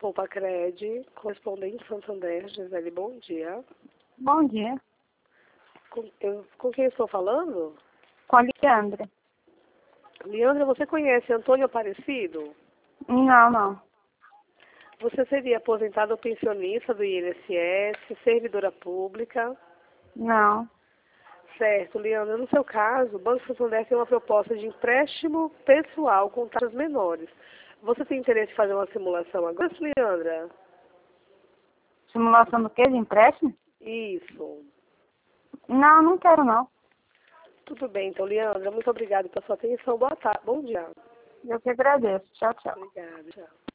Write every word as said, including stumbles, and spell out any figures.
Compacred, correspondente Santander, Gisele, bom dia. Bom dia. Com, eu, com quem estou falando? Com a Leandra. Leandra, você conhece Antônio Aparecido? Não, não. Você seria aposentada ou pensionista do I N S S, servidora pública? Não. Certo, Leandra. No seu caso, o Banco Santander tem uma proposta de empréstimo pessoal com taxas menores. Você tem interesse em fazer uma simulação agora, Leandra? Simulação do quê? De empréstimo? Isso. Não, não quero não. Tudo bem, então, Leandra. Muito obrigada pela sua atenção. Boa tarde. Bom dia. Eu que agradeço. Tchau, tchau. Obrigada. Tchau.